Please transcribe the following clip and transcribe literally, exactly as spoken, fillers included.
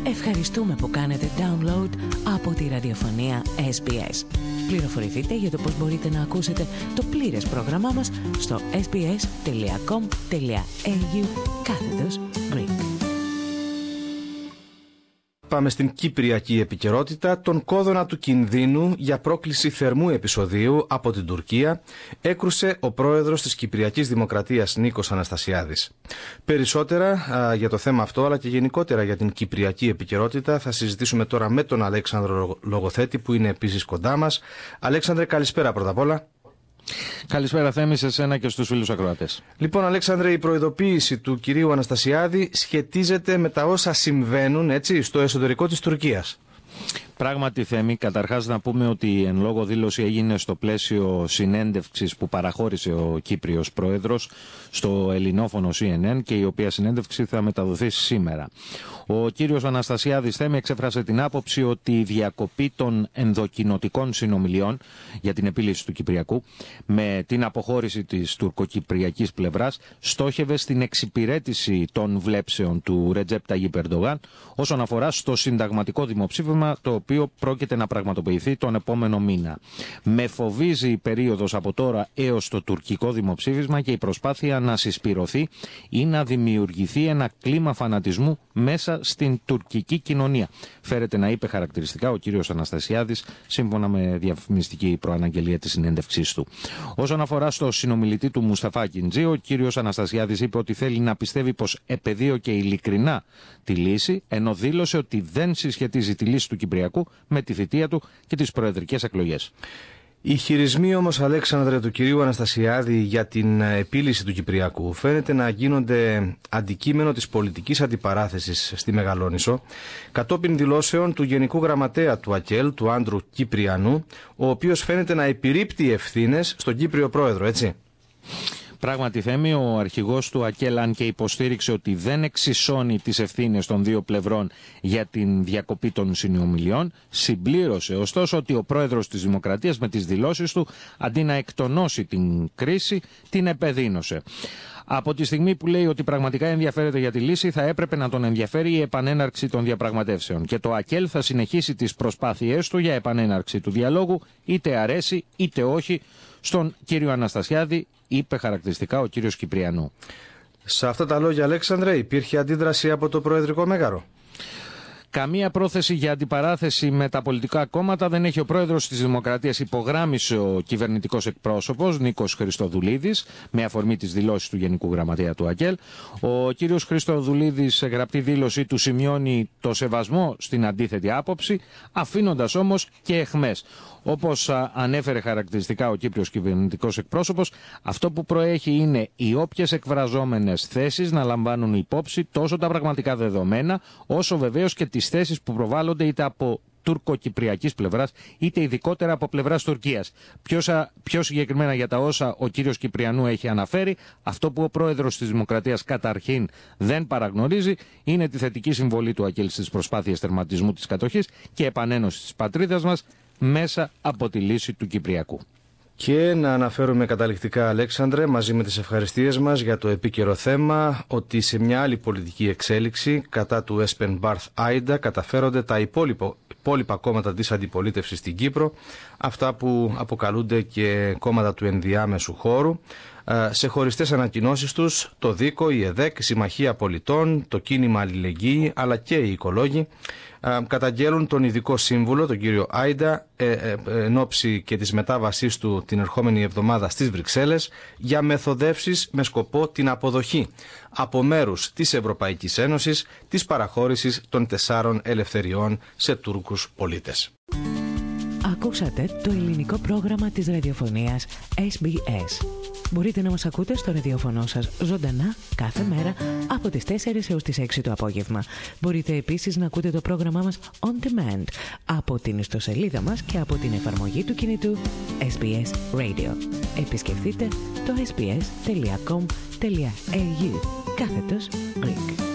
Ευχαριστούμε που κάνετε download από τη ραδιοφωνία ες μπι ες. Πληροφορηθείτε για το πώς μπορείτε να ακούσετε το πλήρες πρόγραμμά μας στο sbs.com.au κάθετος Greek. Πάμε στην κυπριακή επικαιρότητα. Τον κόδωνα του κινδύνου για πρόκληση θερμού επεισοδίου από την Τουρκία έκρουσε ο πρόεδρος της Κυπριακής Δημοκρατίας Νίκος Αναστασιάδης. Περισσότερα α, για το θέμα αυτό, αλλά και γενικότερα για την κυπριακή επικαιρότητα, θα συζητήσουμε τώρα με τον Αλέξανδρο Λογοθέτη, που είναι επίσης κοντά μας. Αλέξανδρε, καλησπέρα πρώτα απ' όλα. Καλησπέρα Θέμη, σε εσένα και στους φίλους ακροατές. Λοιπόν, Αλέξανδρε, η προειδοποίηση του κυρίου Αναστασιάδη σχετίζεται με τα όσα συμβαίνουν, έτσι, στο εσωτερικό της Τουρκίας. Πράγματι, Θέμη, καταρχάς να πούμε ότι η εν λόγω δήλωση έγινε στο πλαίσιο συνέντευξης που παραχώρησε ο Κύπριος Πρόεδρος στο ελληνόφωνο σι εν εν και η οποία συνέντευξη θα μεταδοθεί σήμερα. Ο κύριος Αναστασιάδης, Θέμη, εξέφρασε την άποψη ότι η διακοπή των ενδοκοινοτικών συνομιλιών για την επίλυση του Κυπριακού με την αποχώρηση της τουρκοκυπριακής πλευράς στόχευε στην εξυπηρέτηση των βλέψεων του Ρετζέπ Ταγίπ Ερντογάν όσον αφορά στο συνταγματικό δημοψήφισμα, το οποίο πρόκειται να πραγματοποιηθεί τον επόμενο μήνα. Με φοβίζει η περίοδος από τώρα έως το τουρκικό δημοψήφισμα και η προσπάθεια να συσπηρωθεί ή να δημιουργηθεί ένα κλίμα φανατισμού μέσα στην τουρκική κοινωνία. Φέρεται να είπε χαρακτηριστικά ο κύριος Αναστασιάδης, σύμφωνα με διαφημιστική προαναγγελία της συνέντευξής του. Όσον αφορά στο συνομιλητή του Μουσταφά Κιντζή, ο κύριος Αναστασιάδης είπε ότι θέλει να πιστεύει πως επεδίωκε ειλικρινά τη λύση, ενώ δήλωσε ότι δεν συσχετίζει τη λύση του Κυπριακού με τη θητεία του και τις προεδρικές εκλογές. Οι χειρισμοί όμως, Αλέξανδρε, του κυρίου Αναστασιάδη για την επίλυση του Κυπριακού φαίνεται να γίνονται αντικείμενο της πολιτικής αντιπαράθεσης στη Μεγαλόνισσο, κατόπιν δηλώσεων του Γενικού Γραμματέα του ΑΚΕΛ, του Άντρου Κυπριανού, ο οποίος φαίνεται να επιρρύπτει ευθύνες στον Κύπριο Πρόεδρο, έτσι. Πράγματι, Θέμη, ο αρχηγός του ΑΚΕΛ, αν και υποστήριξε ότι δεν εξισώνει τις ευθύνες των δύο πλευρών για την διακοπή των συνομιλιών, συμπλήρωσε ωστόσο ότι ο πρόεδρος της Δημοκρατίας με τις δηλώσεις του, αντί να εκτονώσει την κρίση, την επεδίνωσε. Από τη στιγμή που λέει ότι πραγματικά ενδιαφέρεται για τη λύση, θα έπρεπε να τον ενδιαφέρει η επανέναρξη των διαπραγματεύσεων. Και το ΑΚΕΛ θα συνεχίσει τις προσπάθειές του για επανέναρξη του διαλόγου, είτε αρέσει είτε όχι, στον κύριο Αναστασιάδη, είπε χαρακτηριστικά ο κύριος Κυπριανού. Σε αυτά τα λόγια, Αλέξανδρε, υπήρχε αντίδραση από το Προεδρικό Μέγαρο? Καμία πρόθεση για αντιπαράθεση με τα πολιτικά κόμματα δεν έχει ο πρόεδρος της Δημοκρατίας, υπογράμμισε ο κυβερνητικός εκπρόσωπος Νίκος Χριστοδουλίδης με αφορμή τις δηλώσεις του Γενικού Γραμματέα του ΑΚΕΛ. Ο κύριος Χριστοδουλίδης σε γραπτή δήλωσή του σημειώνει το σεβασμό στην αντίθετη άποψη, αφήνοντας όμως και αιχμές. Όπως ανέφερε χαρακτηριστικά ο Κύπριος κυβερνητικός εκπρόσωπος, αυτό που προέχει είναι οι όποιες εκφραζόμενες θέσεις να λαμβάνουν υπόψη τόσο τα πραγματικά δεδομένα, όσο βεβαίως και τις θέσεις που προβάλλονται είτε από τουρκοκυπριακής πλευράς, είτε ειδικότερα από πλευράς Τουρκίας. Πιο, πιο συγκεκριμένα για τα όσα ο κύριος Κυπριανού έχει αναφέρει, αυτό που ο πρόεδρος της Δημοκρατίας καταρχήν δεν παραγνωρίζει είναι τη θετική συμβολή του ΑΚΕΛ στις προσπάθειες τερματισμού της κατοχής και επανένωσης της πατρίδας μας μέσα από τη λύση του Κυπριακού. Και να αναφέρουμε καταληκτικά, Αλέξανδρε, μαζί με τις ευχαριστίες μας για το επίκαιρο θέμα, ότι σε μια άλλη πολιτική εξέλιξη κατά του Έσπεν Μπαρθ Άιντα καταφέρονται τα υπόλοιπα, υπόλοιπα κόμματα της αντιπολίτευσης στην Κύπρο, αυτά που αποκαλούνται και κόμματα του ενδιάμεσου χώρου. Σε χωριστές ανακοινώσεις τους, το ΔΙΚΟ, η ΕΔΕΚ, η Συμμαχία Πολιτών, το Κίνημα Αλληλεγγύη αλλά και οι οικολόγοι καταγγέλουν τον ειδικό σύμβουλο, τον κύριο Άιντα, ε, ε, εν ώψη και της μετάβασής του την ερχόμενη εβδομάδα στις Βρυξέλλες, για μεθοδεύσεις με σκοπό την αποδοχή από μέρους της Ευρωπαϊκής Ένωσης της παραχώρησης των τεσσάρων ελευθεριών σε Τούρκους πολίτες. Ακούσατε το ελληνικό πρόγραμμα της ραδιοφωνίας ες μπι ες. Μπορείτε να μας ακούτε στο ραδιόφωνο σας ζωντανά κάθε μέρα από τις τέσσερις έως τις έξι το απόγευμα. Μπορείτε επίσης να ακούτε το πρόγραμμά μας on demand από την ιστοσελίδα μας και από την εφαρμογή του κινητού ες μπι ες Radio. Επισκεφτείτε το ες μπι ες τελεία κομ τελεία έι γιου κάθετος Greek.